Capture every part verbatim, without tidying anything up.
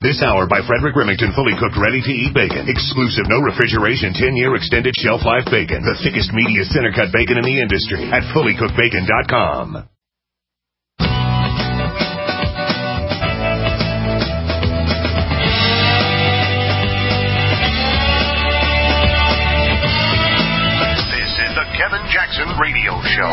This hour by Frederick Remington, fully cooked, ready-to-eat bacon. Exclusive, no refrigeration, ten-year extended shelf life bacon. The thickest, meatiest, center-cut bacon in the industry at fully cooked bacon dot com. Kevin Jackson Radio Show.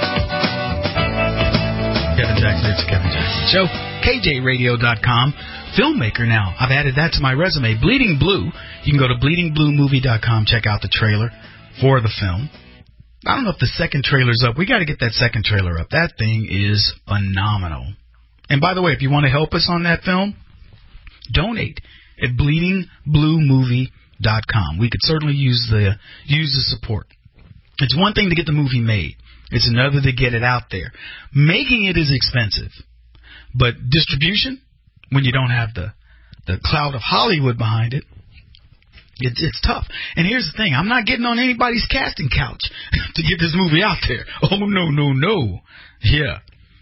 Kevin Jackson, it's Kevin Jackson Show. K J radio dot com. Filmmaker now. I've added that to my resume. Bleeding Blue. You can go to bleeding blue movie dot com, check out the trailer for the film. I don't know if the second trailer's up. We got to get that second trailer up. That thing is phenomenal. And by the way, if you want to help us on that film, donate at bleeding blue movie dot com. We could certainly use the use the support. It's one thing to get the movie made. It's another to get it out there. Making it is expensive. But distribution, when you don't have the, the cloud of Hollywood behind it, it's, it's tough. And here's the thing. I'm not getting on anybody's casting couch to get this movie out there. Oh, no, no, no. Yeah.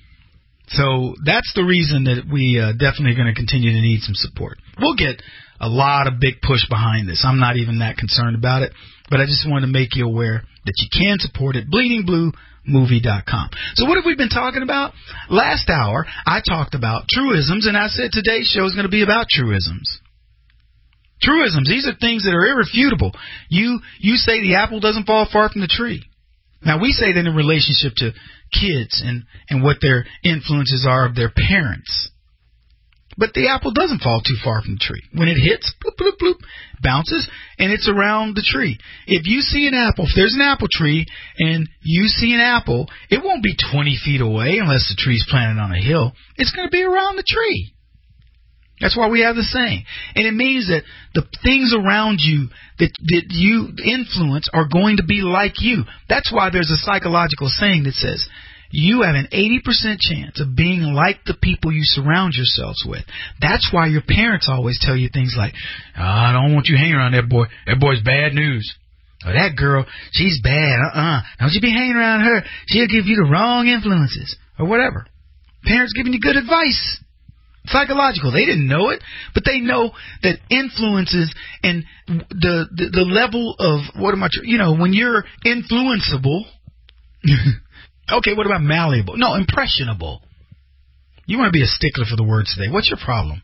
So that's the reason that we uh, definitely are going to continue to need some support. We'll get a lot of big push behind this. I'm not even that concerned about it. But I just want to make you aware that you can support it, bleeding blue movie dot com. So what have we been talking about? Last hour, I talked about truisms, and I said today's show is going to be about truisms. Truisms, these are things that are irrefutable. You you say the apple doesn't fall far from the tree. Now, we say that in relationship to kids and, and what their influences are of their parents. But the apple doesn't fall too far from the tree. When it hits, bloop, bloop, bloop, bounces, and it's around the tree. If you see an apple, if there's an apple tree, and you see an apple, it won't be twenty feet away unless the tree's planted on a hill. It's going to be around the tree. That's why we have the saying. And it means that the things around you that, that you influence are going to be like you. That's why there's a psychological saying that says, you have an eighty percent chance of being like the people you surround yourselves with. That's why your parents always tell you things like, oh, I don't want you hanging around that boy. That boy's bad news. Or that girl, she's bad. Uh-uh. Don't you be hanging around her. She'll give you the wrong influences. Or whatever. Parents giving you good advice. Psychological. They didn't know it, but they know that influences and the the, the level of, what am I, you know, when you're influenceable... Okay, what about malleable? No, impressionable. You want to be a stickler for the words today. What's your problem?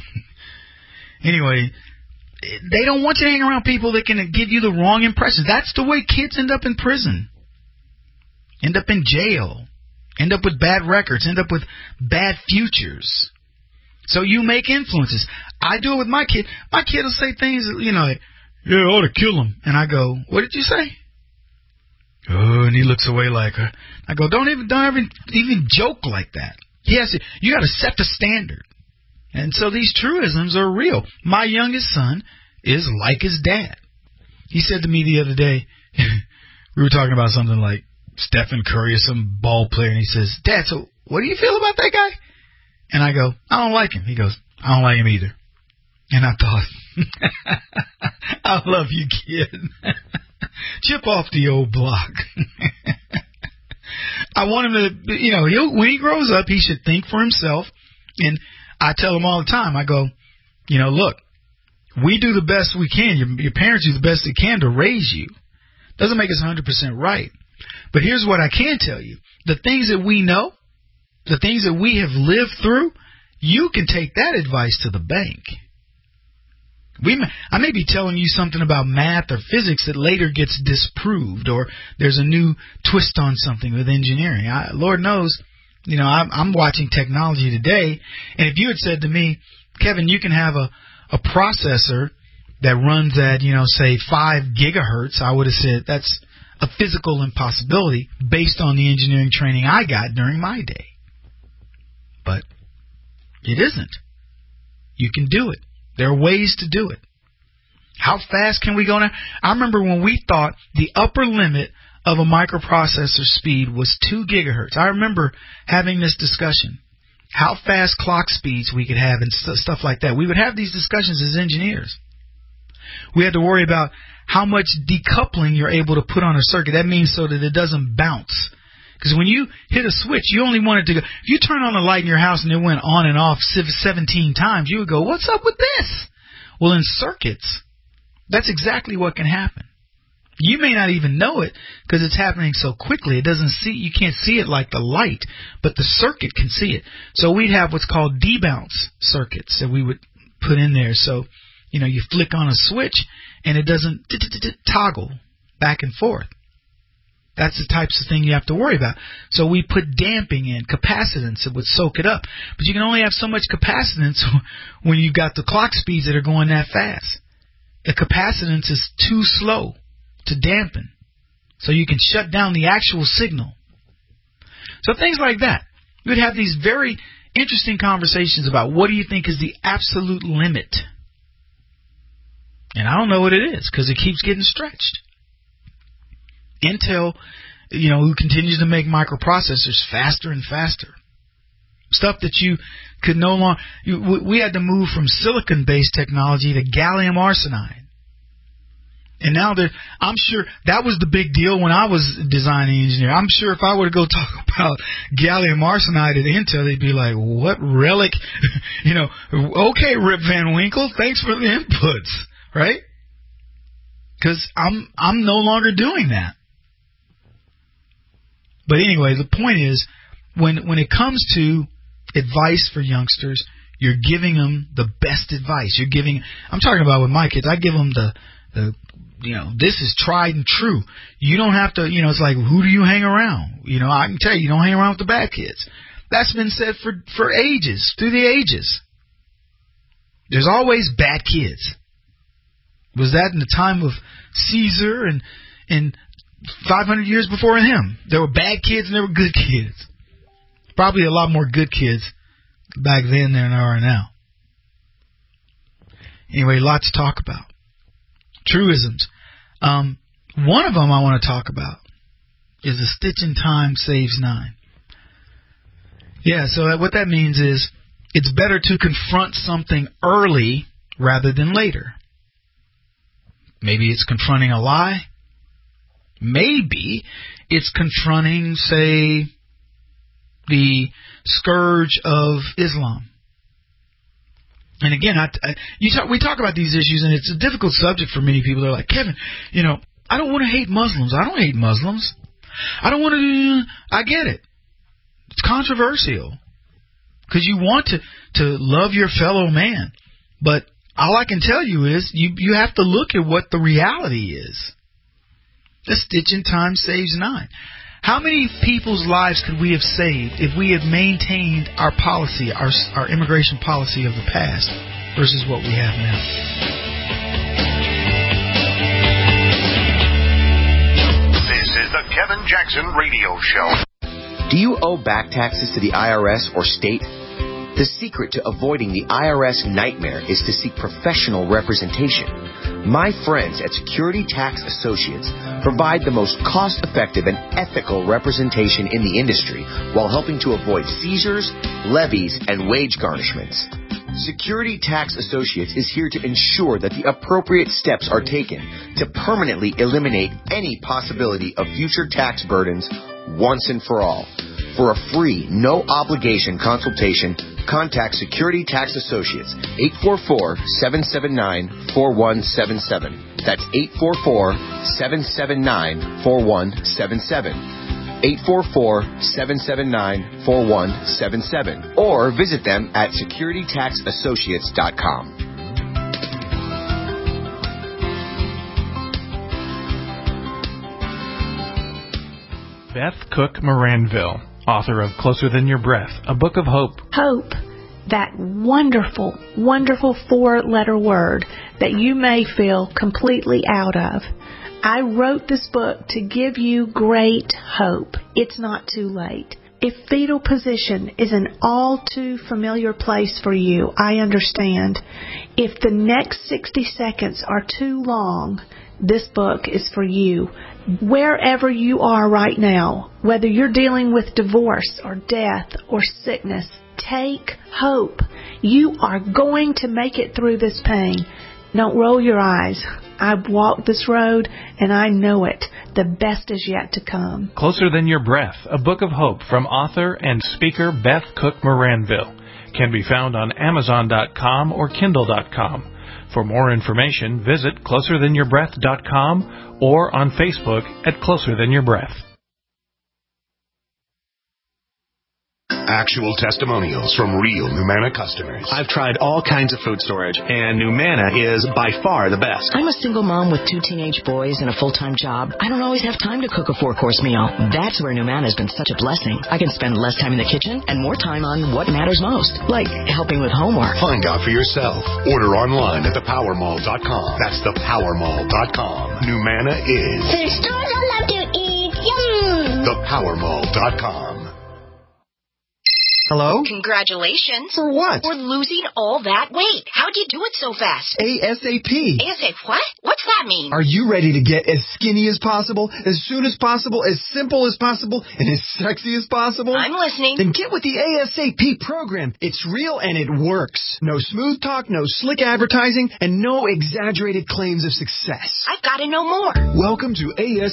Anyway, they don't want you to hang around people that can give you the wrong impressions. That's the way kids end up in prison. End up in jail. End up with bad records. End up with bad futures. So you make influences. I do it with my kid. My kid will say things, you know, like, yeah, I ought to kill him. And I go, what did you say? Oh, and he looks away like her. I go, don't even, don't ever even joke like that. Yes, you got to set the standard. And so these truisms are real. My youngest son is like his dad. He said to me the other day, we were talking about something like Stephen Curry or some ball player, and he says, Dad, so what do you feel about that guy? And I go, I don't like him. He goes, I don't like him either. And I thought, I love you, kid. Chip off the old block. I want him to, you know, he'll, when he grows up, he should think for himself. And I tell him all the time, I go, you know, look, we do the best we can. Your, your parents do the best they can to raise you. Doesn't make us one hundred percent right. But here's what I can tell you. The things that we know, the things that we have lived through, you can take that advice to the bank. We may, I may be telling you something about math or physics that later gets disproved, or there's a new twist on something with engineering. I, Lord knows, you know, I'm, I'm watching technology today, and if you had said to me, Kevin, you can have a, a processor that runs at, you know, say five gigahertz, I would have said that's a physical impossibility based on the engineering training I got during my day. But it isn't. You can do it. There are ways to do it. How fast can we go now? I remember when we thought the upper limit of a microprocessor speed was two gigahertz. I remember having this discussion. How fast clock speeds we could have and st- stuff like that. We would have these discussions as engineers. We had to worry about how much decoupling you're able to put on a circuit. That means so that it doesn't bounce. Because when you hit a switch, you only want it to go. If you turn on a light in your house and it went on and off seventeen times, you would go, what's up with this? Well, in circuits, that's exactly what can happen. You may not even know it because it's happening so quickly. It doesn't see, you can't see it like the light, but the circuit can see it. So we'd have what's called debounce circuits that we would put in there. So, you know, you flick on a switch and it doesn't toggle back and forth. That's the types of thing you have to worry about. So we put damping in, capacitance that would soak it up. But you can only have so much capacitance when you've got the clock speeds that are going that fast. The capacitance is too slow to dampen. So you can shut down the actual signal. So things like that. You would have these very interesting conversations about what do you think is the absolute limit. And I don't know what it is because it keeps getting stretched. Intel, you know, who continues to make microprocessors faster and faster. Stuff that you could no longer... We had to move from silicon-based technology to gallium arsenide. And now that I'm sure that was the big deal when I was designing engineer. I'm sure if I were to go talk about gallium arsenide at Intel, they'd be like, what relic? you know, okay, Rip Van Winkle, thanks for the inputs, right? Because I'm I'm no longer doing that. But anyway, the point is, when when it comes to advice for youngsters, you're giving them the best advice. You're giving. I'm talking about with my kids. I give them the the. You know, this is tried and true. You don't have to, you know, it's like, who do you hang around? You know, I can tell you, you don't hang around with the bad kids. That's been said for, for ages, through the ages. There's always bad kids. Was that in the time of Caesar and, and five hundred years before him? There were bad kids and there were good kids. Probably a lot more good kids back then than there are now. Anyway, lots to talk about. Truisms. Um, one of them I want to talk about is a stitch in time saves nine. Yeah, so what that means is it's better to confront something early rather than later. Maybe it's confronting a lie. Maybe it's confronting, say, the scourge of Islam. And again, I, I, you talk, we talk about these issues, and it's a difficult subject for many people. They're like, Kevin, you know, I don't want to hate Muslims. I don't hate Muslims. I don't want to. I get it. It's controversial because you want to, to love your fellow man. But all I can tell you is you, you have to look at what the reality is. A stitch in time saves nine. How many people's lives could we have saved if we had maintained our policy, our our immigration policy of the past versus what we have now? This is the Kevin Jackson Radio Show. Do you owe back taxes to the I R S or state? The secret to avoiding the I R S nightmare is to seek professional representation. My friends at Security Tax Associates provide the most cost-effective and ethical representation in the industry while helping to avoid seizures, levies, and wage garnishments. Security Tax Associates is here to ensure that the appropriate steps are taken to permanently eliminate any possibility of future tax burdens once and for all. For a free, no-obligation consultation, contact Security Tax Associates, eight four four, seven seven nine, four one seven seven. That's eight four four, seven seven nine, four one seven seven. eight four four, seven seven nine, four one seven seven. Or visit them at security tax associates dot com. Beth Cook Moranville, author of Closer Than Your Breath, a book of hope. Hope, that wonderful, wonderful four-letter word that you may feel completely out of. I wrote this book to give you great hope. It's not too late. If fetal position is an all too familiar place for you, I understand. If the next sixty seconds are too long, this book is for you. Wherever you are right now, whether you're dealing with divorce or death or sickness, take hope. You are going to make it through this pain. Don't roll your eyes. I've walked this road, and I know it. The best is yet to come. Closer Than Your Breath, a book of hope from author and speaker Beth Cook Moranville, can be found on Amazon dot com or Kindle dot com. For more information, visit closer than your breath dot com or on Facebook at Closer Than Your Breath. Actual testimonials from real Numanna customers. I've tried all kinds of food storage, and Numanna is by far the best. I'm a single mom with two teenage boys and a full-time job. I don't always have time to cook a four-course meal. That's where Numanna has been such a blessing. I can spend less time in the kitchen and more time on what matters most, like helping with homework. Find out for yourself. Order online at the power mall dot com. That's the power mall dot com. Numanna is food stores I love to eat. Yum! the power mall dot com. Hello? Congratulations. For what? For losing all that weight. How'd you do it so fast? ASAP. ASAP what? What's that mean? Are you ready to get as skinny as possible, as soon as possible, as simple as possible, and as sexy as possible? I'm listening. Then get with the ASAP program. It's real and it works. No smooth talk, no slick advertising, and no exaggerated claims of success. I've got to know more. Welcome to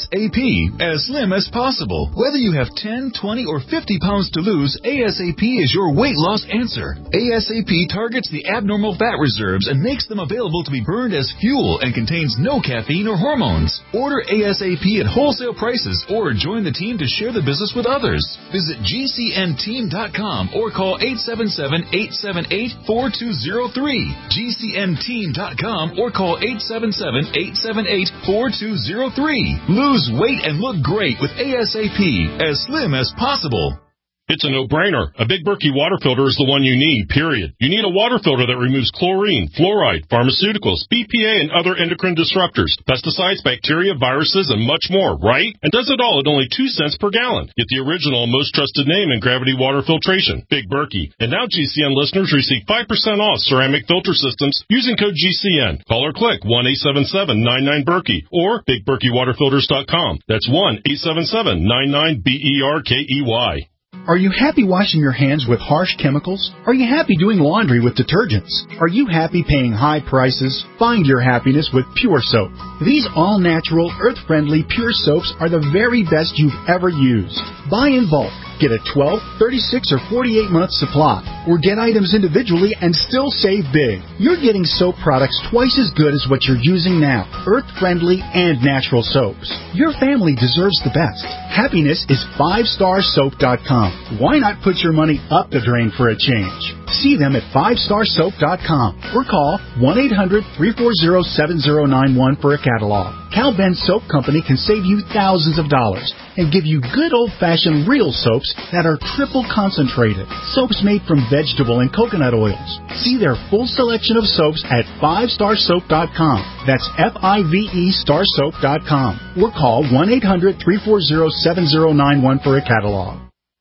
ASAP, as slim as possible. Whether you have ten, twenty, or fifty pounds to lose, ASAP is your weight loss answer. ASAP targets the abnormal fat reserves and makes them available to be burned as fuel and contains no caffeine or hormones. Order ASAP at wholesale prices or join the team to share the business with others. Visit G C N team dot com or call eight seven seven, eight seven eight, four two zero three. G C N team dot com or call eight seven seven, eight seven eight, four two zero three. Lose weight and look great with ASAP, as slim as possible. It's a no-brainer. A Big Berkey water filter is the one you need, period. You need a water filter that removes chlorine, fluoride, pharmaceuticals, B P A, and other endocrine disruptors, pesticides, bacteria, viruses, and much more, right? And does it all at only two cents per gallon. Get the original, most trusted name in gravity water filtration, Big Berkey. And now G C N listeners receive five percent off ceramic filter systems using code G C N. Call or click one eight seven seven, nine nine, Berkey or big berkey water filters dot com. That's one eight seven seven, nine nine, B E R K E Y. Are you happy washing your hands with harsh chemicals? Are you happy doing laundry with detergents? Are you happy paying high prices? Find your happiness with Pure Soap. These all-natural, earth-friendly Pure Soaps are the very best you've ever used. Buy in bulk. Get a twelve, thirty-six, or forty-eight month supply, or get items individually and still save big. You're getting soap products twice as good as what you're using now, earth-friendly and natural soaps. Your family deserves the best. Happiness is five star soap dot com. Why not put your money up the drain for a change? See them at five star soap dot com or call one eight hundred, three four zero, seven zero nine one for a catalog. Cal Ben Soap Company can save you thousands of dollars and give you good old-fashioned real soaps that are triple concentrated. Soaps made from vegetable and coconut oils. See their full selection of soaps at five star soap dot com. That's F I V E star soap dot com. Or call one eight hundred, three four zero, seven zero nine one for a catalog.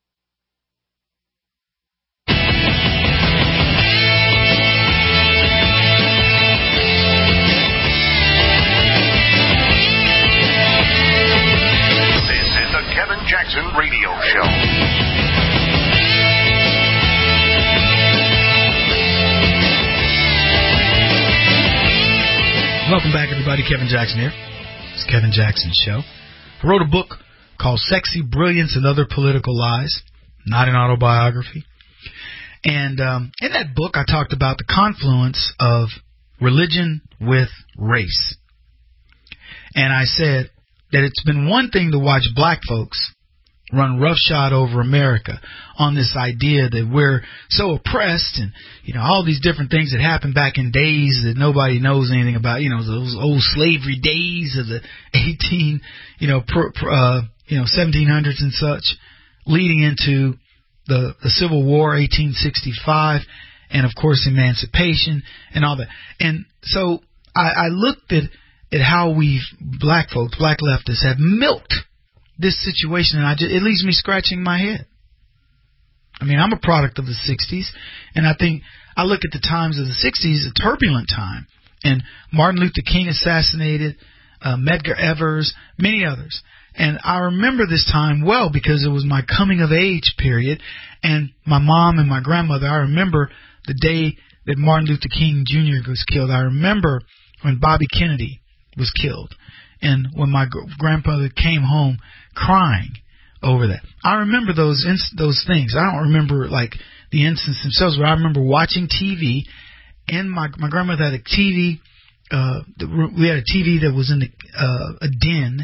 Jackson Radio Show. Welcome back, everybody. Kevin Jackson here. It's Kevin Jackson's show. I wrote a book called Sexy Brilliance and Other Political Lies, not an autobiography. And um, in that book, I talked about the confluence of religion with race. And I said that it's been one thing to watch black folks run roughshod over America on this idea that we're so oppressed and, you know, all these different things that happened back in days that nobody knows anything about, you know, those old slavery days of the eighteen, you know, pr- pr- uh, you know, seventeen hundreds and such, leading into the, the Civil War, eighteen sixty-five, and of course emancipation and all that. And so I, I looked at, at how we black folks, black leftists have milked this situation, and I just, it leaves me scratching my head. I mean, I'm a product of the sixties, and I think I look at the times of the sixties, a turbulent time, and Martin Luther King assassinated, uh, Medgar Evers, many others. And I remember this time well because it was my coming of age period, and my mom and my grandmother, I remember the day that Martin Luther King Junior was killed. I remember when Bobby Kennedy was killed, and when my gr- grandfather came home crying over that. I remember those inst- those things. I don't remember like the incidents themselves, but I remember watching T V, and my my grandmother had a T V. Uh, the, we had a T V that was in the, uh, a den,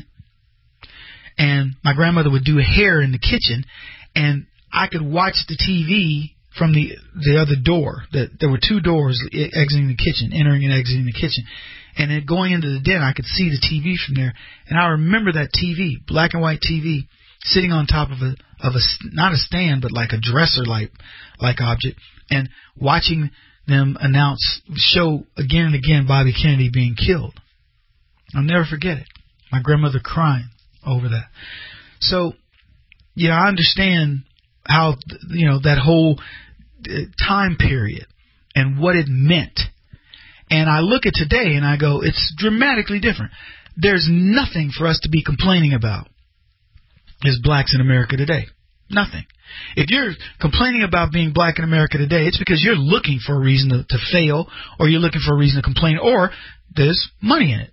and my grandmother would do hair in the kitchen, and I could watch the T V from the the other door. That there were two doors exiting the kitchen, entering and exiting the kitchen. And then going into the den, I could see the T V from there. And I remember that T V, black and white T V, sitting on top of a of a not a stand, but like a dresser like like object, and watching them announce, show again and again Bobby Kennedy being killed. I'll never forget it. My grandmother crying over that. So, yeah, I understand how, you know, that whole time period and what it meant. And I look at today and I go, it's dramatically different. There's nothing for us to be complaining about as blacks in America today. Nothing. If you're complaining about being black in America today, it's because you're looking for a reason to, to fail, or you're looking for a reason to complain, or there's money in it.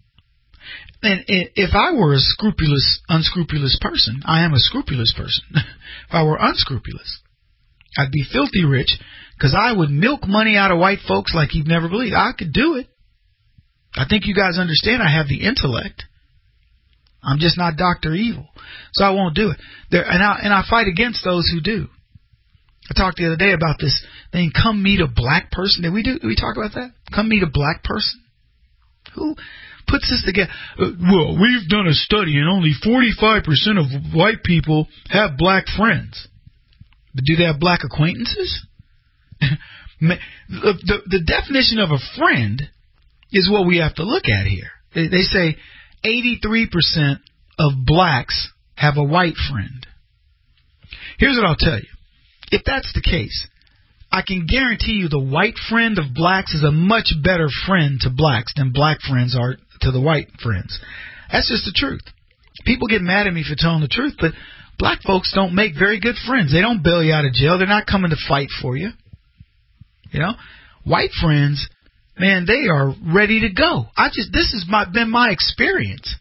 And if I were a scrupulous, unscrupulous person, I am a scrupulous person. If I were unscrupulous, I'd be filthy rich, because I would milk money out of white folks like you'd never believe. I could do it. I think you guys understand I have the intellect. I'm just not Doctor Evil. So I won't do it. There, and, I, and I fight against those who do. I talked the other day about this thing, come meet a black person. Did we, do, did we talk about that? Come meet a black person? Who puts this together? Uh, well, we've done a study and only forty-five percent of white people have black friends. But do they have black acquaintances? the, the, the definition of a friend is what we have to look at here. They, they say eighty-three percent of blacks have a white friend. Here's what I'll tell you. If that's the case, I can guarantee you the white friend of blacks is a much better friend to blacks than black friends are to the white friends. That's just the truth. People get mad at me for telling the truth, but black folks don't make very good friends. They don't bail you out of jail. They're not coming to fight for you. You know, white friends, man, they are ready to go. I just, this has my, been my experience.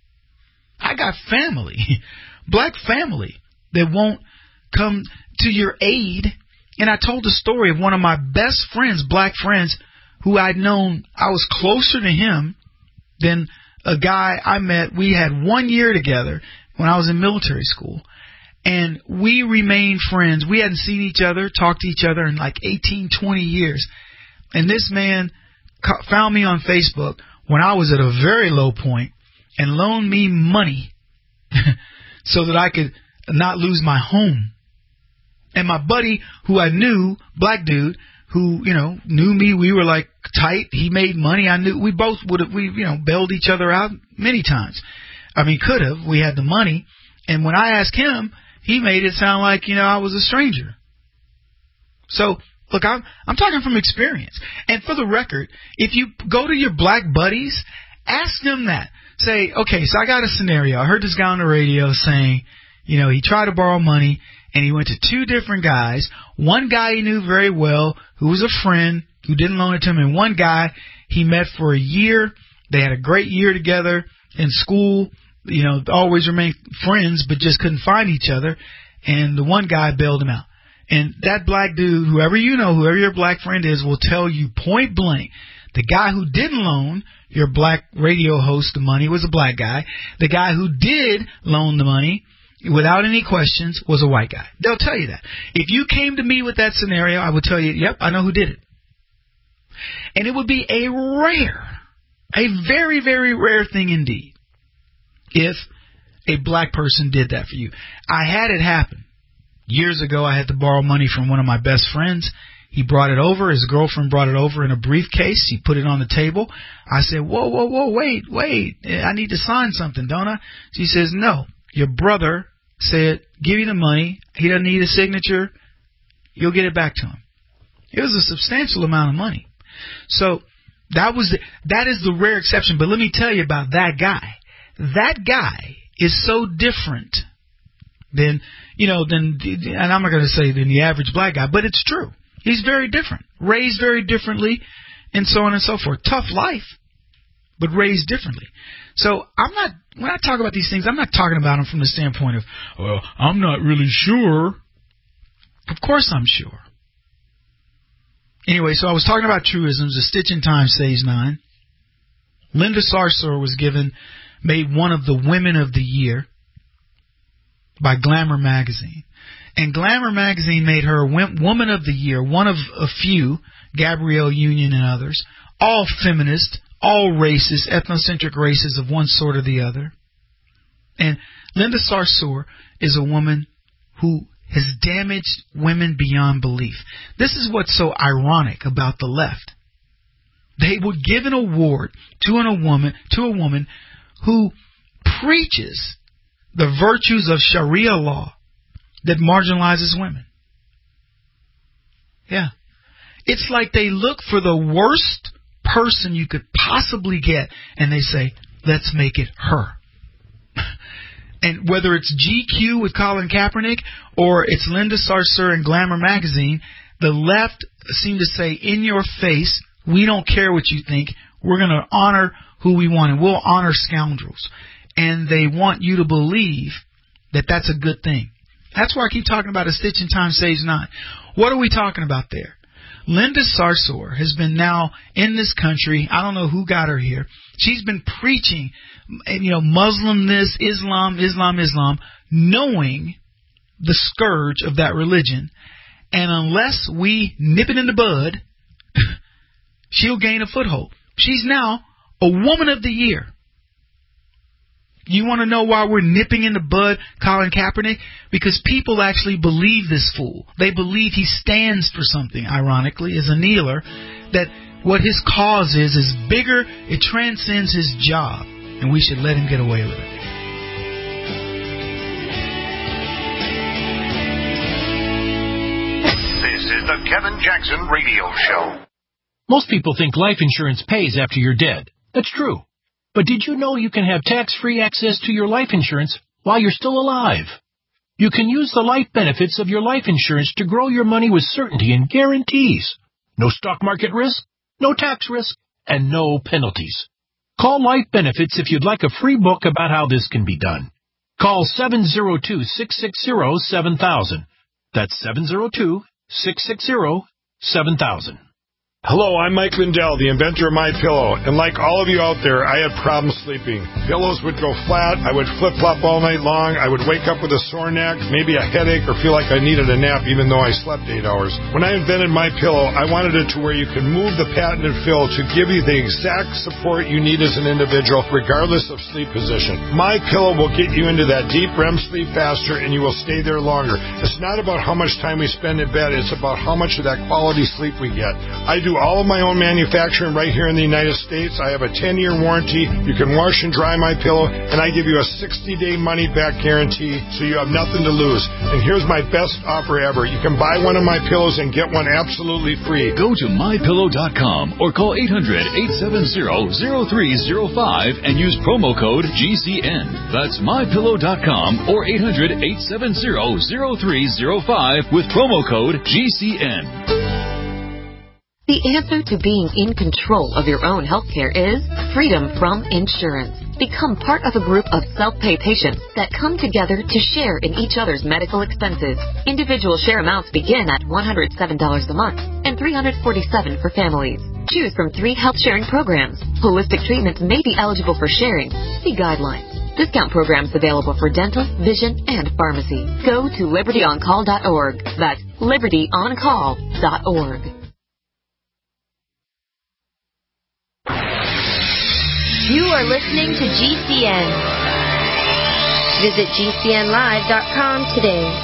I got family, black family, that won't come to your aid. And I told the story of one of my best friends, black friends, who I'd known, I was closer to him than a guy I met. We had one year together when I was in military school. And we remained friends. We hadn't seen each other, talked to each other in like eighteen, twenty years. And this man found me on Facebook when I was at a very low point and loaned me money so that I could not lose my home. And my buddy, who I knew, black dude, who, you know, knew me, we were like tight. He made money. I knew we both would have, we, you know, bailed each other out many times. I mean, could have. We had the money. And when I asked him, he made it sound like, you know, I was a stranger. So, look, I'm, I'm talking from experience. And for the record, if you go to your black buddies, ask them that. Say, okay, so I got a scenario. I heard this guy on the radio saying, you know, he tried to borrow money, and he went to two different guys. One guy he knew very well, who was a friend, who didn't loan it to him, and one guy he met for a year. They had a great year together in school. You know, always remained friends, but just couldn't find each other. And the one guy bailed him out. And that black dude, whoever you know, whoever your black friend is, will tell you point blank, the guy who didn't loan your black radio host the money was a black guy. The guy who did loan the money, without any questions, was a white guy. They'll tell you that. If you came to me with that scenario, I would tell you, yep, I know who did it. And it would be a rare, a very, very rare thing indeed, if a black person did that for you. I had it happen. Years ago, I had to borrow money from one of my best friends. He brought it over. His girlfriend brought it over in a briefcase. He put it on the table. I said, whoa, whoa, whoa, wait, wait. I need to sign something, don't I? She says, no. Your brother said, give you the money. He doesn't need a signature. You'll get it back to him. It was a substantial amount of money. So that was the, that is the rare exception. But let me tell you about that guy. That guy is so different than, you know, than, and I'm not going to say than the average black guy, but it's true. He's very different, raised very differently, and so on and so forth. Tough life. but raised differently. So I'm not, when I talk about these things, I'm not talking about them from the standpoint of, well, I'm not really sure. Of course I'm sure. Anyway, so I was talking about truisms. A stitch in time saves nine. Linda Sarsour was given, made one of the Women of the Year by Glamour magazine. And Glamour magazine made her Woman of the Year, one of a few, Gabrielle Union and others, all feminist, all racist, ethnocentric races of one sort or the other. And Linda Sarsour is a woman who has damaged women beyond belief. This is what's so ironic about the left. They would give an award to a woman, to a woman who preaches the virtues of Sharia law that marginalizes women. Yeah. It's like they look for the worst person you could possibly get, and they say, let's make it her. And whether it's G Q with Colin Kaepernick or it's Linda Sarsour in Glamour magazine, the left seem to say, in your face, we don't care what you think. We're going to honor who we want, and we'll honor scoundrels. And they want you to believe that that's a good thing. That's why I keep talking about a stitch in time saves nine. What are we talking about there? Linda Sarsour has been now in this country. I don't know who got her here. She's been preaching, you know, Muslim this, Islam, Islam, Islam, knowing the scourge of that religion. And unless we nip it in the bud, she'll gain a foothold. She's now a Woman of the Year. You want to know why we're nipping in the bud Colin Kaepernick? Because people actually believe this fool. They believe he stands for something, ironically, as a kneeler, that what his cause is is bigger, it transcends his job, and we should let him get away with it. This is the Kevin Jackson Radio Show. Most people think life insurance pays after you're dead. That's true. But did you know you can have tax-free access to your life insurance while you're still alive? You can use the life benefits of your life insurance to grow your money with certainty and guarantees. No stock market risk, no tax risk, and no penalties. Call Life Benefits if you'd like a free book about how this can be done. Call seven oh two, six six zero, seven thousand. That's seven oh two, six six zero, seven thousand. Hello, I'm Mike Lindell, the inventor of MyPillow, and like all of you out there, I had problems sleeping. Pillows would go flat, I would flip-flop all night long, I would wake up with a sore neck, maybe a headache, or feel like I needed a nap even though I slept eight hours. When I invented MyPillow, I wanted it to where you could move the patented fill to give you the exact support you need as an individual, regardless of sleep position. MyPillow will get you into that deep R E M sleep faster, and you will stay there longer. It's not about how much time we spend in bed, it's about how much of that quality sleep we get. I do all of my own manufacturing right here in the United States. I have a ten-year warranty. You can wash and dry my pillow, and I give you a sixty-day money-back guarantee, so you have nothing to lose. And here's my best offer ever. You can buy one of my pillows and get one absolutely free. Go to my pillow dot com or call eight hundred, eight seven zero, zero three zero five and use promo code G C N. That's my pillow dot com or eight hundred, eight seven zero, zero three zero five with promo code G C N. The answer to being in control of your own healthcare is freedom from insurance. Become part of a group of self-pay patients that come together to share in each other's medical expenses. Individual share amounts begin at one hundred seven dollars a month and three hundred forty-seven dollars for families. Choose from three health sharing programs. Holistic treatments may be eligible for sharing. See guidelines. Discount programs available for dental, vision, and pharmacy. Go to liberty on call dot org. That's liberty on call dot org. You are listening to G C N. Visit G C N live dot com today.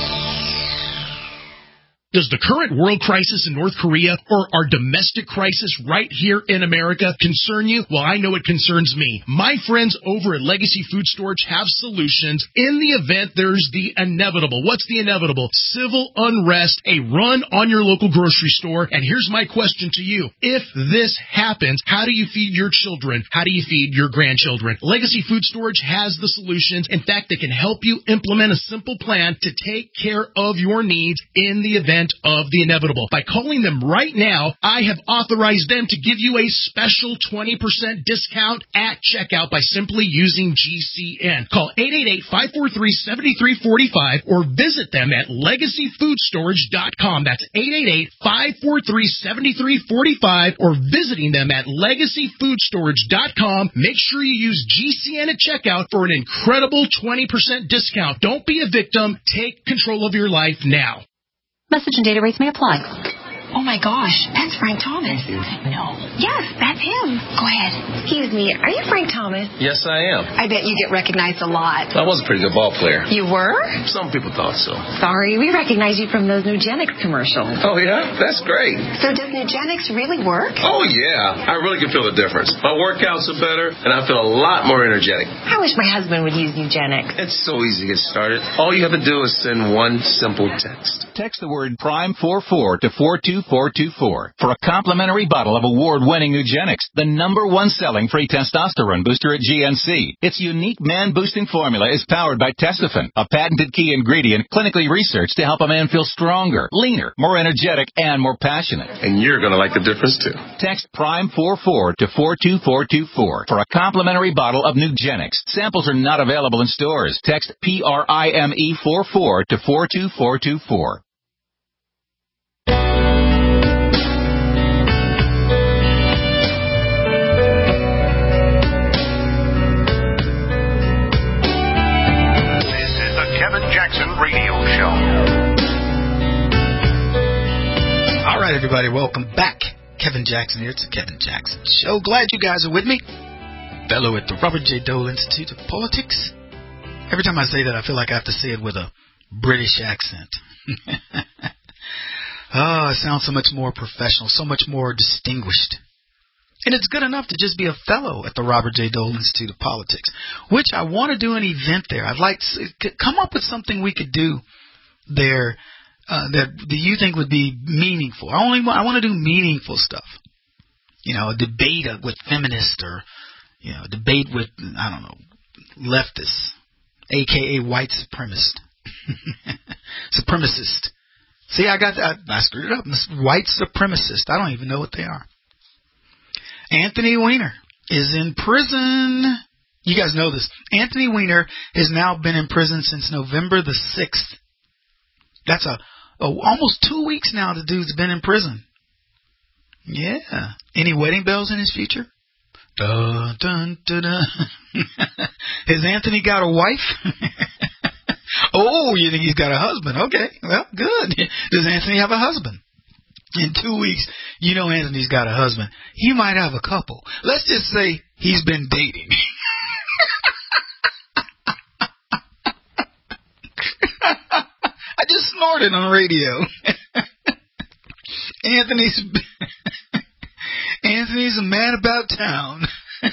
Does the current world crisis in North Korea or our domestic crisis right here in America concern you? Well, I know it concerns me. My friends over at Legacy Food Storage have solutions in the event there's the inevitable. What's the inevitable? Civil unrest, a run on your local grocery store. And here's my question to you. If this happens, how do you feed your children? How do you feed your grandchildren? Legacy Food Storage has the solutions. In fact, they can help you implement a simple plan to take care of your needs in the event percent of the inevitable. By calling them right now, I have authorized them to give you a special twenty percent discount at checkout by simply using G C N. Call eight eight eight, five four three, seven three four five or visit them at legacy food storage dot com. That's eight eight eight, five four three, seven three four five or visiting them at legacy food storage dot com. Make sure you use G C N at checkout for an incredible twenty percent discount. Don't be a victim. Take control of your life now. Message and data rates may apply. Oh my gosh, that's Frank Thomas. No. Yes, that's him. Go ahead. Excuse me, are you Frank Thomas? Yes, I am. I bet you get recognized a lot. I was a pretty good ball player. You were? Some people thought so. Sorry, we recognize you from those Nugenics commercials. Oh, yeah? That's great. So does Nugenics really work? Oh, yeah. I really can feel the difference. My workouts are better, and I feel a lot more energetic. I wish my husband would use Nugenics. It's so easy to get started. All you have to do is send one simple text. Text the word Prime forty-four to four two four two four for a complimentary bottle of award-winning Nugenics, the number one selling free testosterone booster at G N C. Its unique man-boosting formula is powered by Testofen, a patented key ingredient clinically researched to help a man feel stronger, leaner, more energetic, and more passionate. And you're going to like the difference, too. Text Prime forty-four to four two four two four for a complimentary bottle of Nugenics. Samples are not available in stores. Text P R I M E forty-four to four two four two four. Jackson Radio Show. All right, everybody, welcome back. Kevin Jackson here. It's the Kevin Jackson Show. Glad you guys are with me. Fellow at the Robert J. Dole Institute of Politics. Every time I say that, I feel like I have to say it with a British accent. Oh, it sounds so much more professional, so much more distinguished. And it's good enough to just be a fellow at the Robert J. Dole Institute of Politics, which I want to do an event there. I'd like to come up with something we could do there uh, that, that you think would be meaningful. I only want, I want to do meaningful stuff. You know, a debate with feminists or, you know, a debate with, I don't know, leftists, a k a white supremacist. Supremacist. See, I got that. I screwed it up. White supremacist. I don't even know what they are. Anthony Weiner is in prison. You guys know this. Anthony Weiner has now been in prison since November the sixth. That's a, a almost two weeks now the dude's been in prison. Yeah. Any wedding bells in his future? Dun, dun, dun, dun. Has Anthony got a wife? Oh, you think he's got a husband? Okay, well, good. Does Anthony have a husband? In two weeks, you know Anthony's got a husband. He might have a couple. Let's just say he's been dating. I just snorted on radio. Anthony's Anthony's a man about town.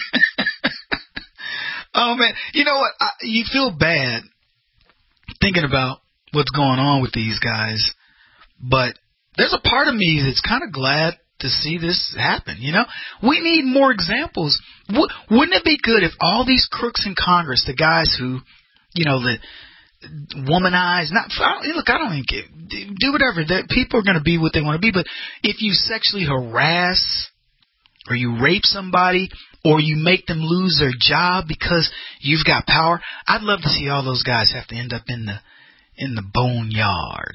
Oh, man. You know what? I, you feel bad thinking about what's going on with these guys, but there's a part of me that's kind of glad to see this happen, you know? We need more examples. W- wouldn't it be good if all these crooks in Congress, the guys who, you know, that womanize, not, I don't, look, I don't even care. Do whatever. That people are going to be what they want to be, but if you sexually harass or you rape somebody or you make them lose their job because you've got power, I'd love to see all those guys have to end up in the, in the boneyard.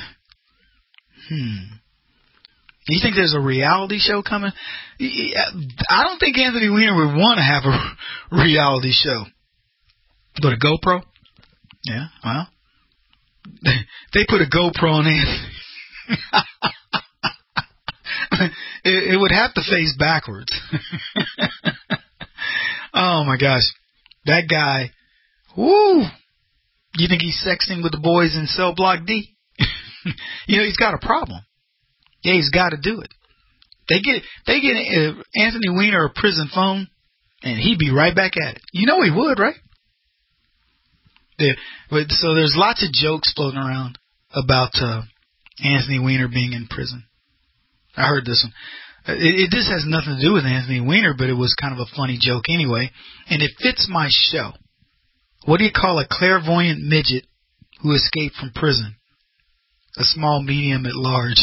Hmm. You think there's a reality show coming? I don't think Anthony Weiner would want to have a reality show. But a GoPro? Yeah, well, they put a GoPro on Anthony. it, it would have to face backwards. Oh, my gosh. That guy, woo! You think he's sexting with the boys in Cell Block D? You know, he's got a problem. Yeah, he's got to do it. They get they get uh, Anthony Weiner a prison phone, and he'd be right back at it. You know he would, right? There, but, so there's lots of jokes floating around about uh, Anthony Weiner being in prison. I heard this one. It, it, this has nothing to do with Anthony Weiner, but it was kind of a funny joke anyway, and it fits my show. What do you call a clairvoyant midget who escaped from prison? A small, medium, at large.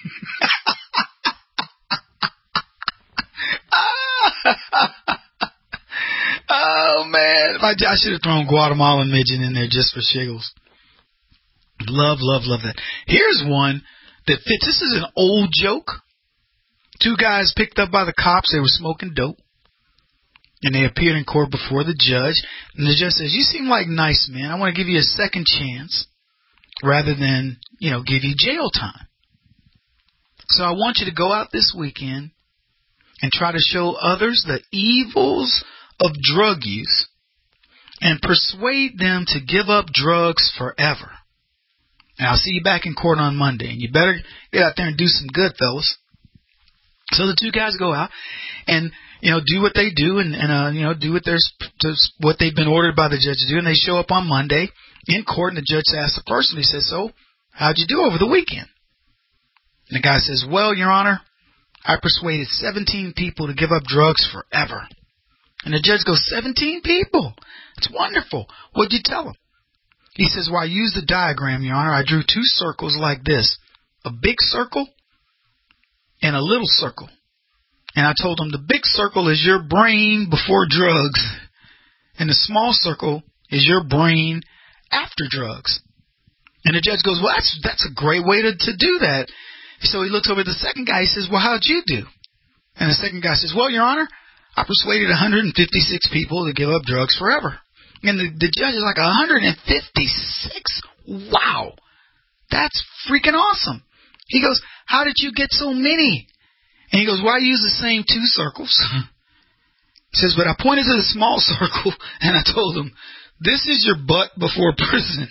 Oh, man. I, I should have thrown Guatemalan midget in there just for shiggles. Love, love, love that. Here's one that fits. This is an old joke. Two guys picked up by the cops. They were smoking dope. And they appeared in court before the judge. And the judge says, you seem like nice men. I want to give you a second chance rather than, you know, give you jail time. So I want you to go out this weekend and try to show others the evils of drug use and persuade them to give up drugs forever. And I'll see you back in court on Monday. And you better get out there and do some good, fellas. So the two guys go out and, you know, do what they do and, and uh, you know, do what, they're, what they've been ordered by the judge to do. And they show up on Monday in court, and the judge asks the person, he says, so how'd you do over the weekend? And the guy says, well, Your Honor, I persuaded seventeen people to give up drugs forever. And the judge goes, seventeen people? It's wonderful. What'd you tell them? He says, well, I used the diagram, Your Honor. I drew two circles like this, a big circle and a little circle. And I told them the big circle is your brain before drugs, and the small circle is your brain after drugs. And the judge goes, well, that's, that's a great way to, to do that. So he looks over at the second guy. He says, well, how'd you do? And the second guy says, well, Your Honor, I persuaded one hundred fifty-six people to give up drugs forever. And the, the judge is like, one hundred fifty-six? Wow. That's freaking awesome. He goes, how did you get so many? And he goes, well, I use the same two circles. He says, but I pointed to the small circle and I told him, this is your butt before prison.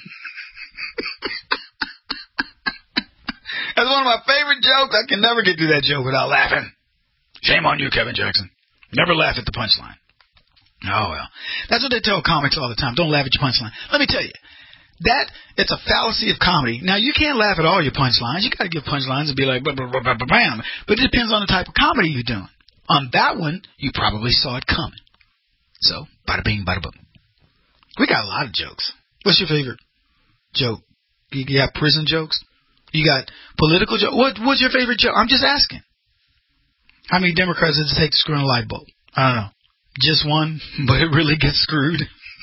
That's one of my favorite jokes. I can never get through that joke without laughing. Shame on you, Kevin Jackson. Never laugh at the punchline. Oh, well. That's what they tell comics all the time. Don't laugh at your punchline. Let me tell you, that, it's a fallacy of comedy. Now, you can't laugh at all your punchlines. You got to give punchlines and be like, bam, bam, bam, bam. But it depends on the type of comedy you're doing. On that one, you probably saw it coming. So, bada bing, bada boom. We got a lot of jokes. What's your favorite joke? You got prison jokes? You got political jokes? What, what's your favorite joke? I'm just asking. How many Democrats does it take to screw in a light bulb? I don't know. Just one, but it really gets screwed.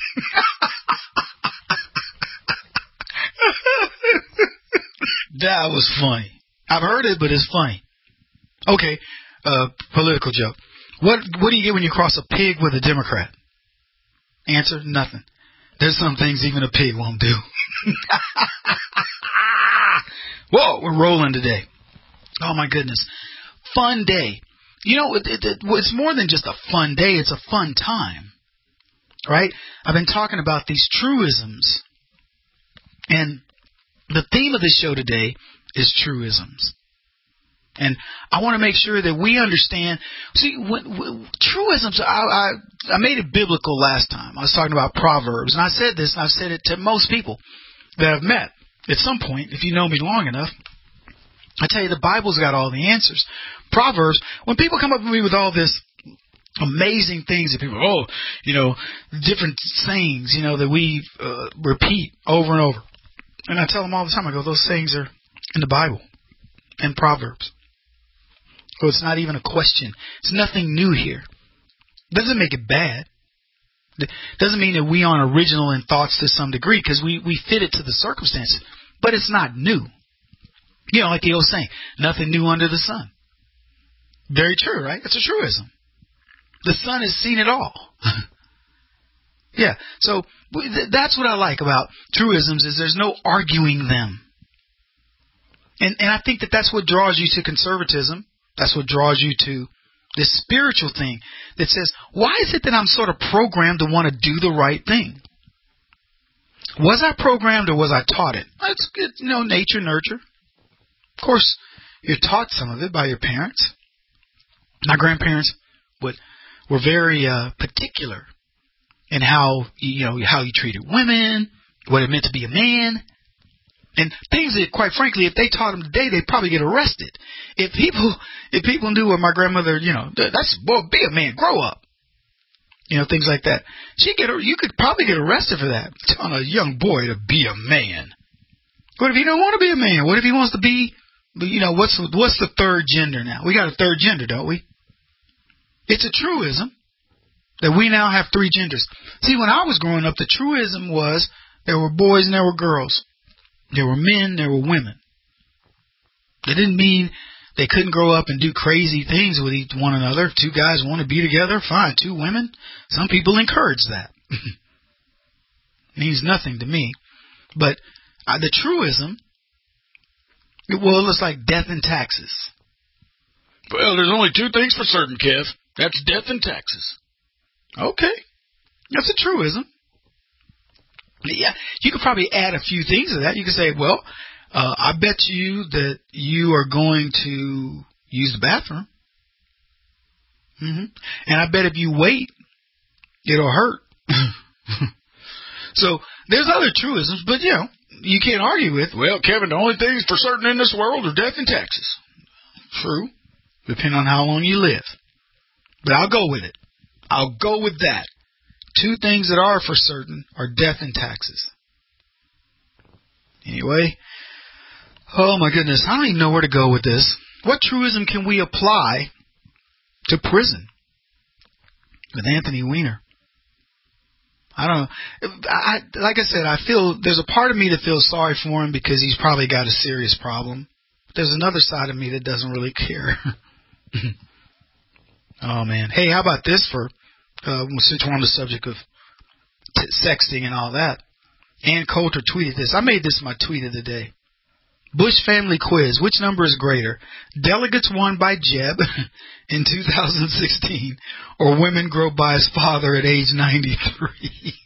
That was funny. I've heard it, but it's funny. Okay, uh, political joke. What what do you get when you cross a pig with a Democrat? Answer, nothing. There's some things even a pig won't do. Whoa, we're rolling today. Oh, my goodness. Fun day. You know, it, it, it, it's more than just a fun day. It's a fun time, right? I've been talking about these truisms. And the theme of this show today is truisms. And I want to make sure that we understand. See, when, when, truisms, I, I, I made it biblical last time. I was talking about Proverbs. And I said this, and I've said it to most people that I've met. At some point, if you know me long enough, I tell you the Bible's got all the answers. Proverbs, when people come up to me with all this amazing things that people, oh, you know, different sayings, you know, that we uh, repeat over and over. And I tell them all the time, I go, those sayings are in the Bible, in Proverbs. So it's not even a question. It's nothing new here. Doesn't make it bad. Doesn't mean that we aren't original in thoughts to some degree, because we, we fit it to the circumstances. But it's not new. You know, like the old saying, nothing new under the sun. Very true, right? It's a truism. The sun has seen it all. Yeah, so that's what I like about truisms, is there's no arguing them. And and I think that that's what draws you to conservatism. That's what draws you to this spiritual thing that says, why is it that I'm sort of programmed to want to do the right thing? Was I programmed or was I taught it? It's, it's you know, nature, nurture. Of course, you're taught some of it by your parents. My grandparents would, were very uh, particular in how you know how you treated women, what it meant to be a man, and things that, quite frankly, if they taught them today, they'd probably get arrested. If people if people knew what my grandmother, you know, that's boy, be a man, grow up, you know, things like that. She get you could probably get arrested for that, telling a young boy to be a man. What if he don't want to be a man? What if he wants to be, you know, what's what's the third gender now? We got a third gender, don't we? It's a truism that we now have three genders. See, when I was growing up, the truism was there were boys and there were girls. There were men, there were women. It didn't mean they couldn't grow up and do crazy things with each one another. Two guys want to be together, fine. Two women, some people encourage that. Means nothing to me. But uh, the truism, well, it's like death and taxes. Well, there's only two things for certain, Kev. That's death and taxes. Okay. That's a truism. Yeah, you could probably add a few things to that. You could say, well, uh, I bet you that you are going to use the bathroom. Mm-hmm. And I bet if you wait, it'll hurt. So there's other truisms, but, you know, you can't argue with, well, Kevin, the only things for certain in this world are death and taxes. True, depending on how long you live. But I'll go with it. I'll go with that. Two things that are for certain are death and taxes. Anyway, oh my goodness, I don't even know where to go with this. What truism can we apply to prison with Anthony Weiner? I don't know. I, like I said, I feel there's a part of me that feels sorry for him because he's probably got a serious problem. There's another side of me that doesn't really care. Oh man. Hey, how about this for Uh, since we're on the subject of t- sexting and all that. Ann Coulter tweeted this. I made this my tweet of the day. Bush family quiz. Which number is greater? Delegates won by Jeb in two thousand sixteen or women grow by his father at age ninety-three?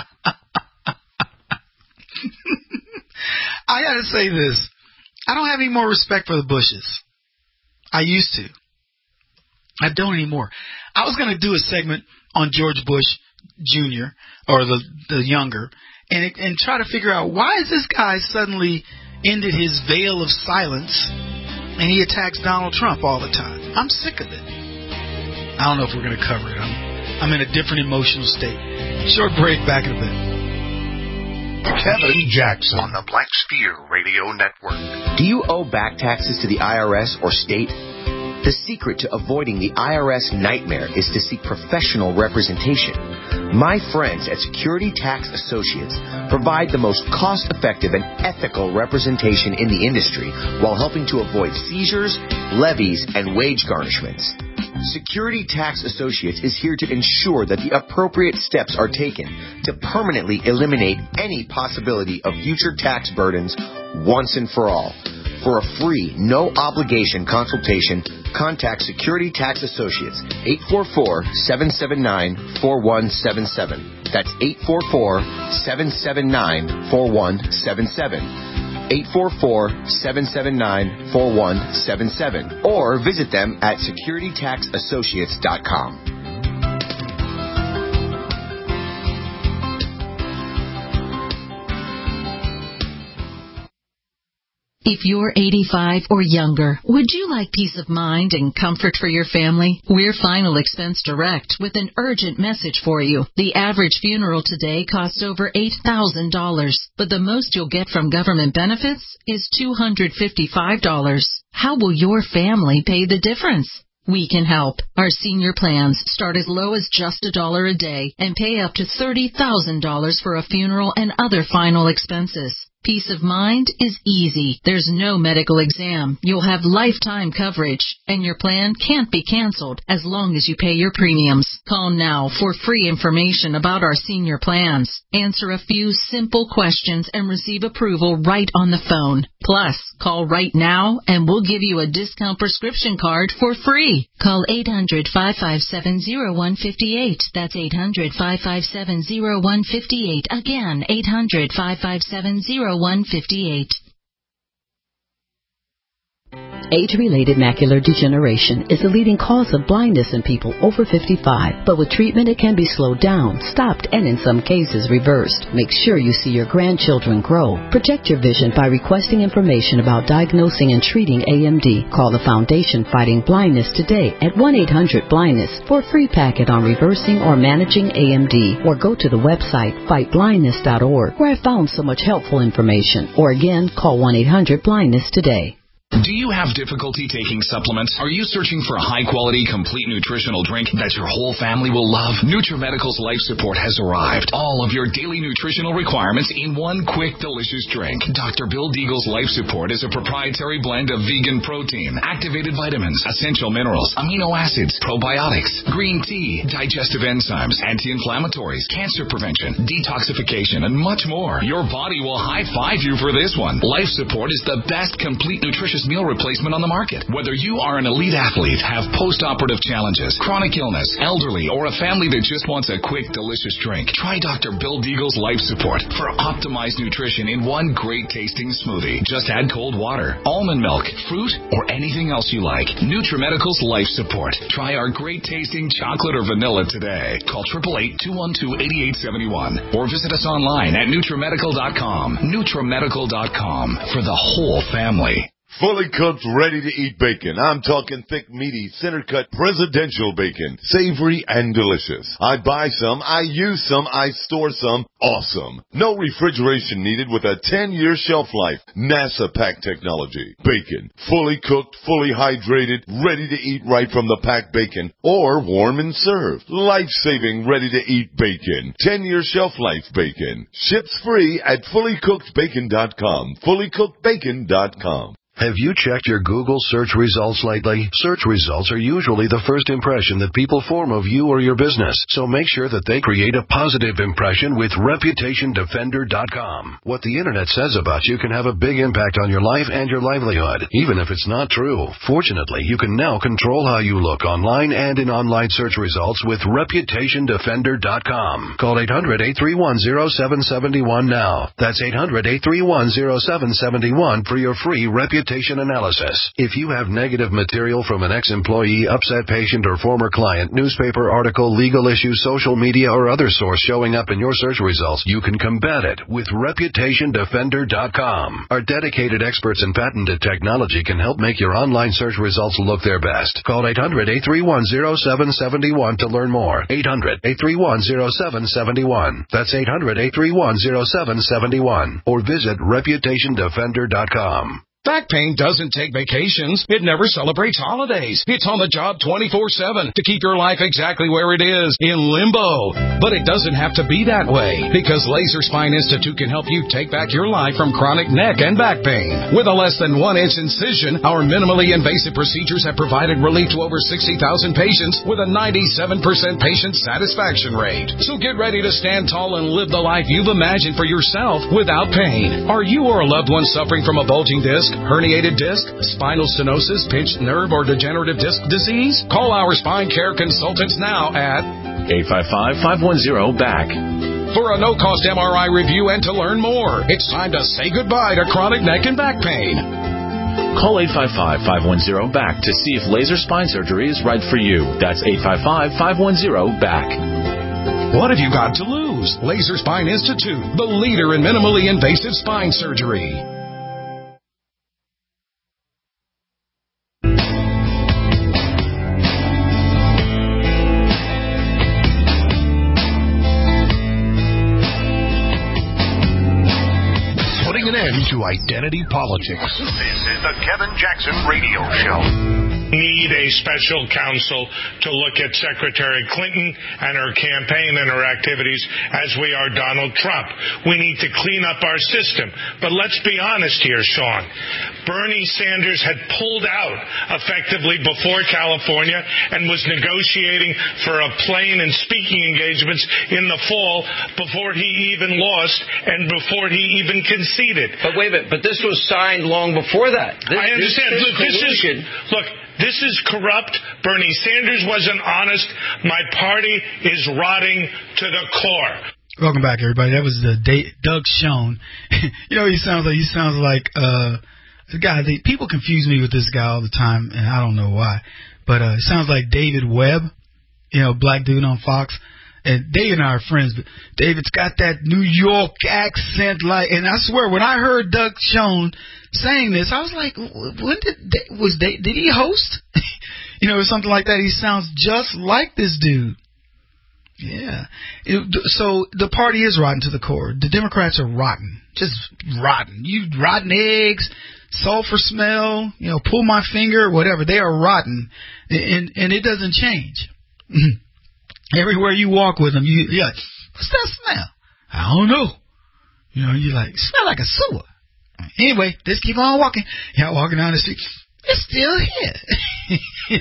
I gotta say this. I don't have any more respect for the Bushes. I used to. I don't anymore. I was going to do a segment on George Bush Junior or the the younger, and it, and try to figure out why is this guy suddenly ended his veil of silence and he attacks Donald Trump all the time. I'm sick of it. I don't know if we're going to cover it. I'm I'm in a different emotional state. Short break, back in a bit. Kevin Jackson on the Black Sphere Radio Network. Do you owe back taxes to the I R S or state? The secret to avoiding the I R S nightmare is to seek professional representation. My friends at Security Tax Associates provide the most cost-effective and ethical representation in the industry while helping to avoid seizures, levies, and wage garnishments. Security Tax Associates is here to ensure that the appropriate steps are taken to permanently eliminate any possibility of future tax burdens once and for all. For a free, no-obligation consultation, contact Security Tax Associates, eight four four, seven seven nine, four one seven seven. That's eight four four, seven seven nine, four one seven seven. eight four four, seven seven nine, four one seven seven. Or visit them at security tax associates dot com. If you're eighty-five or younger, would you like peace of mind and comfort for your family? We're Final Expense Direct with an urgent message for you. The average funeral today costs over eight thousand dollars, but the most you'll get from government benefits is two hundred fifty-five dollars. How will your family pay the difference? We can help. Our senior plans start as low as just a dollar a day and pay up to thirty thousand dollars for a funeral and other final expenses. Peace of mind is easy. There's no medical exam. You'll have lifetime coverage, and your plan can't be canceled as long as you pay your premiums. Call now for free information about our senior plans. Answer a few simple questions and receive approval right on the phone. Plus, call right now and we'll give you a discount prescription card for free. Call eight hundred, five five seven, zero one five eight. That's eight hundred, five five seven, zero one five eight. Again, eight hundred, five five seven, zero one five eight. Age-related macular degeneration is the leading cause of blindness in people over fifty-five, but with treatment it can be slowed down, stopped, and in some cases reversed. Make sure you see your grandchildren grow. Protect your vision by requesting information about diagnosing and treating A M D. Call the Foundation Fighting Blindness today at one eight hundred blindness for a free packet on reversing or managing A M D, or go to the website fight blindness dot org, where I found so much helpful information. Or again, call one eight hundred blindness today. Do you have difficulty taking supplements? Are you searching for a high-quality, complete nutritional drink that your whole family will love? NutriMedical's Life Support has arrived. All of your daily nutritional requirements in one quick, delicious drink. Doctor Bill Deagle's Life Support is a proprietary blend of vegan protein, activated vitamins, essential minerals, amino acids, probiotics, green tea, digestive enzymes, anti-inflammatories, cancer prevention, detoxification, and much more. Your body will high-five you for this one. Life Support is the best complete nutritious meal replacement on the market. Whether you are an elite athlete, have post-operative challenges, chronic illness, elderly, or a family that just wants a quick, delicious drink, try Doctor Bill Deagle's Life Support for optimized nutrition in one great-tasting smoothie. Just add cold water, almond milk, fruit, or anything else you like. NutriMedical's Life Support. Try our great-tasting chocolate or vanilla today. Call eight eight eight, two one two, eight eight seven one or visit us online at NutriMedical dot com. NutriMedical dot com for the whole family. Fully cooked, ready-to-eat bacon. I'm talking thick, meaty, center-cut, presidential bacon. Savory and delicious. I buy some, I use some, I store some. Awesome. No refrigeration needed with a ten-year shelf life. NASA pack technology. Bacon. Fully cooked, fully hydrated, ready to eat right from the packed bacon. Or warm and served. Life-saving, ready-to-eat bacon. ten-year shelf life bacon. Ships free at fully cooked bacon dot com. fully cooked bacon dot com. Have you checked your Google search results lately? Search results are usually the first impression that people form of you or your business, so make sure that they create a positive impression with reputation defender dot com. What the internet says about you can have a big impact on your life and your livelihood, even if it's not true. Fortunately, you can now control how you look online and in online search results with reputation defender dot com. Call eight hundred, eight three one, zero seven seven one now. That's eight hundred, eight three one, zero seven seven one for your free reputation analysis. If you have negative material from an ex-employee, upset patient, or former client, newspaper article, legal issue, social media, or other source showing up in your search results, you can combat it with reputation defender dot com. Our dedicated experts in patented technology can help make your online search results look their best. Call eight hundred, eight three one, zero seven seven one to learn more. eight hundred, eight three one, zero seven seven one. That's eight hundred, eight three one, zero seven seven one. Or visit reputation defender dot com. Back pain doesn't take vacations. It never celebrates holidays. It's on the job twenty-four seven to keep your life exactly where it is, in limbo. But it doesn't have to be that way, because Laser Spine Institute can help you take back your life from chronic neck and back pain. With a less than one inch incision, our minimally invasive procedures have provided relief to over sixty thousand patients with a ninety-seven percent patient satisfaction rate. So get ready to stand tall and live the life you've imagined for yourself without pain. Are you or a loved one suffering from a bulging disc, herniated disc, spinal stenosis, pinched nerve, or degenerative disc disease? Call our spine care consultants now at eight five five, five one zero, B A C. For a no-cost M R I review and to learn more. It's time to say goodbye to chronic neck and back pain. Call eight five five, five one zero, B A C to see if laser spine surgery is right for you. That's eight five five, five one zero, B A C. What have you got to lose? Laser Spine Institute, the leader in minimally invasive spine surgery. To identity politics. This is the Kevin Jackson Radio Show. Need a special counsel to look at Secretary Clinton and her campaign and her activities as we are Donald Trump. We need to clean up our system. But let's be honest here, Sean. Bernie Sanders had pulled out effectively before California and was negotiating for a plane and speaking engagements in the fall before he even lost and before he even conceded. But wait a minute, but this was signed long before that. This, I understand. This, look, this is, look, this is corrupt. Bernie Sanders wasn't honest. My party is rotting to the core. Welcome back, everybody. That was the Doug Schoen. You know, he sounds like he sounds like uh, The guy, the, people confuse me with this guy all the time, and I don't know why. But uh, it sounds like David Webb, you know, black dude on Fox. And David and I are friends, but David's got that New York accent, like, and I swear, when I heard Doug Schoen saying this, I was like, when did was did he host? You know, or something like that. He sounds just like this dude. Yeah. It, so the party is rotten to the core. The Democrats are rotten, just rotten. You rotten eggs, sulfur smell, you know, pull my finger, whatever. They are rotten, and and it doesn't change. Everywhere you walk with them, you, you're like, what's that smell? I don't know. You know, you're like, smell like a sewer. Anyway, just keep on walking. Y'all walking down the street. It's still here.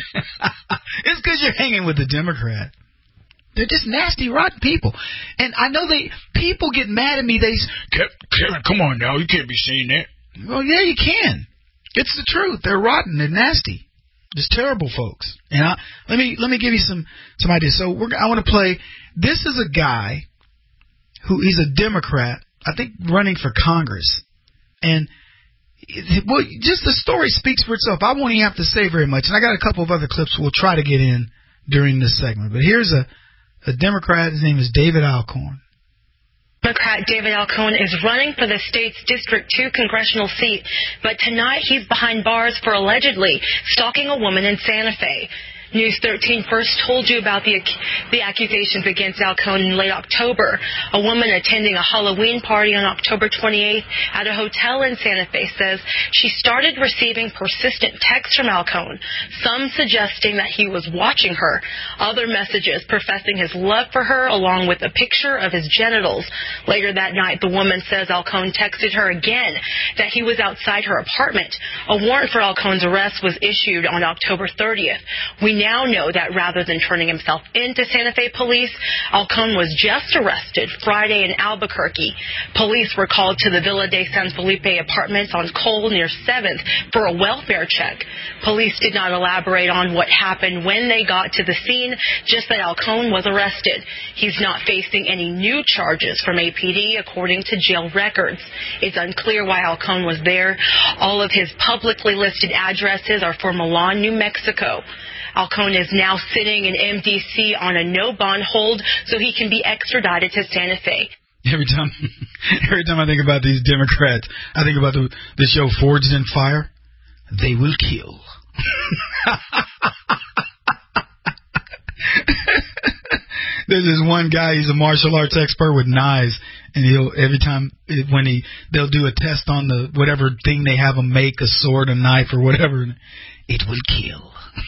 It's because you're hanging with the Democrat. They're just nasty, rotten people. And I know they, people get mad at me. They say, Kevin, come on now. You can't be saying that. Well, yeah, you can. It's the truth. They're rotten. They're nasty. Just terrible folks. And I, let me let me give you some some ideas. So we're, I want to play. This is a guy who he's a Democrat, I think, running for Congress, and well, just the story speaks for itself. I won't even have to say very much. And I got a couple of other clips we'll try to get in during this segment. But here's a a Democrat. His name is David Alcorn. Democrat David Alcorn is running for the state's District two congressional seat, but tonight he's behind bars for allegedly stalking a woman in Santa Fe. News thirteen first told you about the the accusations against Alcorn in late October. A woman attending a Halloween party on October twenty-eighth at a hotel in Santa Fe says she started receiving persistent texts from Alcorn, some suggesting that he was watching her, other messages professing his love for her along with a picture of his genitals. Later that night, the woman says Alcorn texted her again that he was outside her apartment. A warrant for Alcorn's arrest was issued on October thirtieth. We now know that rather than turning himself into Santa Fe police, Alcorn was just arrested Friday in Albuquerque. Police were called to the Villa de San Felipe apartments on Cole near seventh for a welfare check. Police did not elaborate on what happened when they got to the scene, just that Alcorn was arrested. He's not facing any new charges from A P D, according to jail records. It's unclear why Alcorn was there. All of his publicly listed addresses are for Milan, New Mexico. Alcorn is now sitting in M D C on a no-bond hold so he can be extradited to Santa Fe. Every time every time I think about these Democrats, I think about the, the show Forged in Fire. They will kill. There's this one guy, he's a martial arts expert with knives, and he'll, every time, when he, they'll do a test on the, whatever thing they have him make, a sword, a knife, or whatever, it will kill.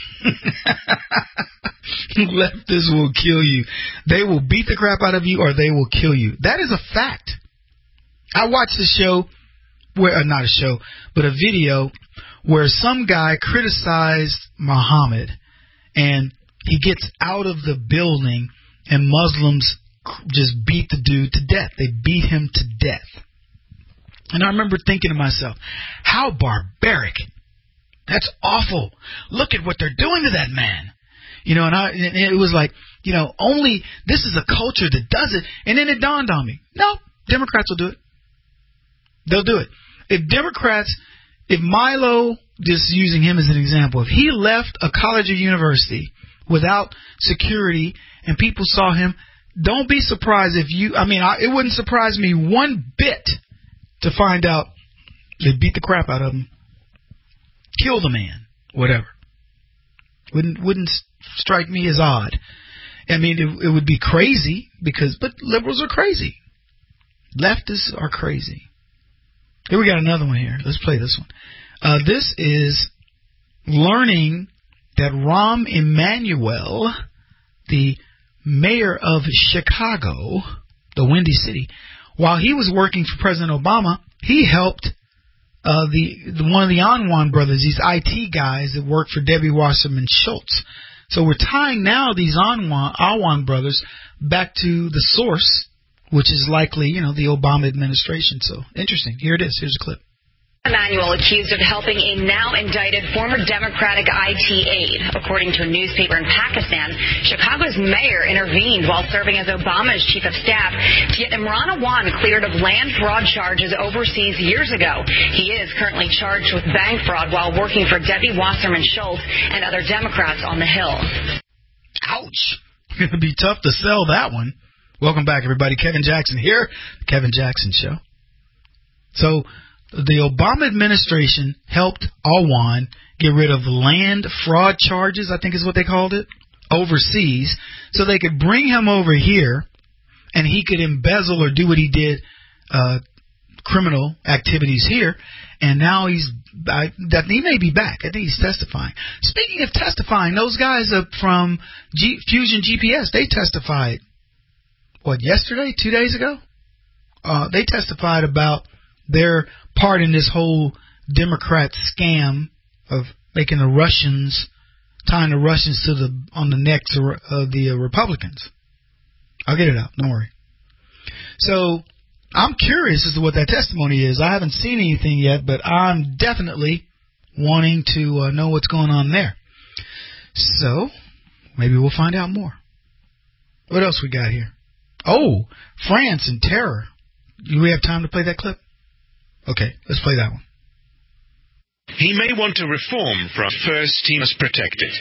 Leftists will kill you. They will beat the crap out of you, or they will kill you. That is a fact. I watched a show where, uh, not a show, but a video where some guy criticized Muhammad, and he gets out of the building, and Muslims just beat the dude to death. They beat him to death. And I remember thinking to myself, how barbaric. That's awful. Look at what they're doing to that man. You know, and, I, and it was like, you know, only this is a culture that does it. And then it dawned on me, no, Democrats will do it. They'll do it. If Democrats, if Milo, just using him as an example, if he left a college or university without security and people saw him, don't be surprised if you, I mean, I, it wouldn't surprise me one bit to find out they beat the crap out of him. Kill the man, whatever. Wouldn't wouldn't strike me as odd. I mean, it, it would be crazy because, but liberals are crazy. Leftists are crazy. Here we got another one here. Let's play this one. Uh, this is learning that Rahm Emanuel, the mayor of Chicago, the Windy City, while he was working for President Obama, he helped Uh, the, the one of the Anwan brothers, these I T guys that work for Debbie Wasserman Schultz. So we're tying now these Anwan, Anwan brothers back to the source, which is likely, you know, the Obama administration. So interesting. Here it is. Here's a clip. Emanuel accused of helping a now indicted former Democratic I T aide. According to a newspaper in Pakistan, Chicago's mayor intervened while serving as Obama's chief of staff. Yet Imran Awan cleared of land fraud charges overseas years ago. He is currently charged with bank fraud while working for Debbie Wasserman Schultz and other Democrats on the Hill. Ouch. It's going to be tough to sell that one. Welcome back, everybody. Kevin Jackson here. The Kevin Jackson Show. So, the Obama administration helped Awan get rid of land fraud charges, I think is what they called it, overseas, so they could bring him over here and he could embezzle or do what he did, uh, criminal activities here. And now he's, I, that he may be back. I think he's testifying. Speaking of testifying, those guys up from G, Fusion G P S, they testified, what, yesterday, two days ago? Uh, they testified about their part in this whole Democrat scam of making the Russians, tying the Russians to the on the necks of, of the uh, Republicans. I'll get it out. Don't worry. So I'm curious as to what that testimony is. I haven't seen anything yet, but I'm definitely wanting to uh, know what's going on there. So maybe we'll find out more. What else we got here? Oh, France and terror. Do we have time to play that clip? Okay, let's play that one. He may want to reform from first he must protect it.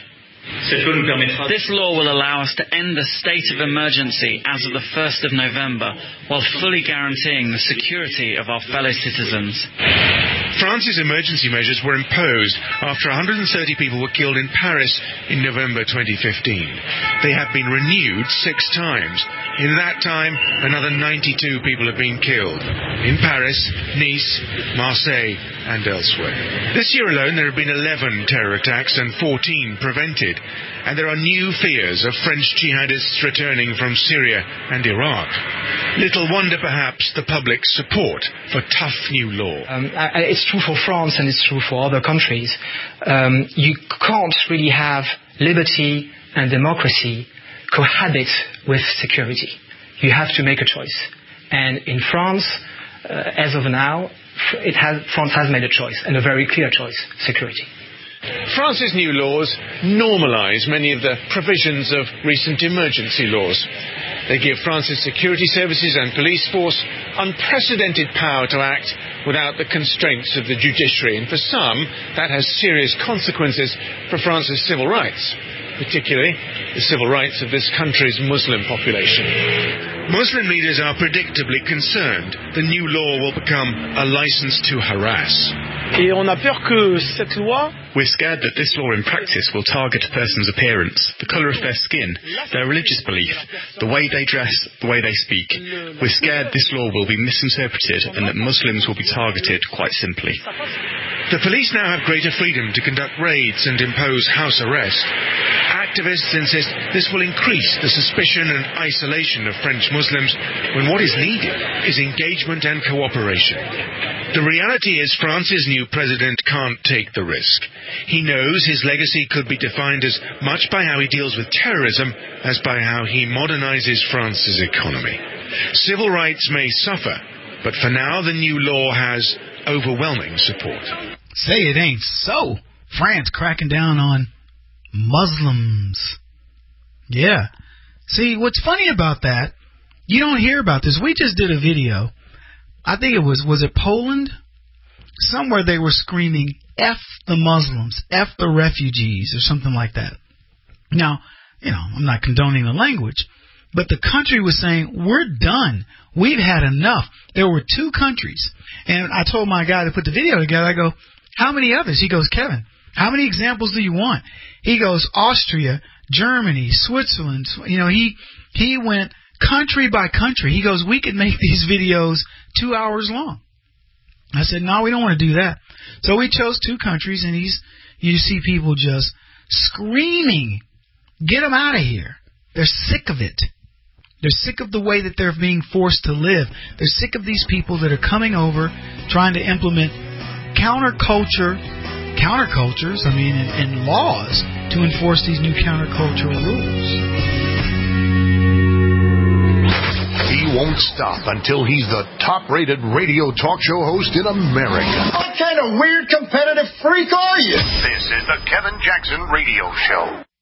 This law will allow us to end the state of emergency as of the first of November, while fully guaranteeing the security of our fellow citizens. France's emergency measures were imposed after one hundred thirty people were killed in Paris in November twenty fifteen. They have been renewed six times. In that time, another ninety-two people have been killed in Paris, Nice, Marseille, and elsewhere. This year alone, there have been eleven terror attacks and fourteen prevented. And there are new fears of French jihadists returning from Syria and Iraq. Little wonder, perhaps, the public's support for tough new law. Um, it's true for France and it's true for other countries. Um, you can't really have liberty and democracy cohabit with security. You have to make a choice. And in France, uh, as of now, it has, France has made a choice, and a very clear choice: security. France's new laws normalise many of the provisions of recent emergency laws. They give France's security services and police force unprecedented power to act without the constraints of the judiciary. And for some, that has serious consequences for France's civil rights, particularly the civil rights of this country's Muslim population. Muslim leaders are predictably concerned the new law will become a license to harass. Et on a peur que cette loi We're scared that this law in practice will target a person's appearance, the colour of their skin, their religious belief, the way they dress, the way they speak. We're scared this law will be misinterpreted and that Muslims will be targeted quite simply. The police now have greater freedom to conduct raids and impose house arrest. Activists insist this will increase the suspicion and isolation of French Muslims when what is needed is engagement and cooperation. The reality is France's new president can't take the risk. He knows his legacy could be defined as much by how he deals with terrorism as by how he modernizes France's economy. Civil rights may suffer, but for now the new law has overwhelming support. Say it ain't so. France cracking down on Muslims. Yeah. See, what's funny about that, you don't hear about this. We just did a video. I think it was, was it Poland? Somewhere they were screaming, F the Muslims, F the refugees, or something like that. Now, you know, I'm not condoning the language, but the country was saying, we're done. We've had enough. There were two countries. And I told my guy to put the video together, I go, how many others? He goes, Kevin, how many examples do you want? He goes, Austria, Germany, Switzerland. You know, he he went country by country. He goes, we could make these videos two hours long. I said, no, we don't want to do that. So we chose two countries, and he's you see people just screaming, get them out of here. They're sick of it. They're sick of the way that they're being forced to live. They're sick of these people that are coming over, trying to implement counterculture, countercultures, I mean, and, and laws to enforce these new countercultural rules. He won't stop until he's the top-rated radio talk show host in America. What kind of weird competitive freak are you? This is the Kevin Jackson Radio Show.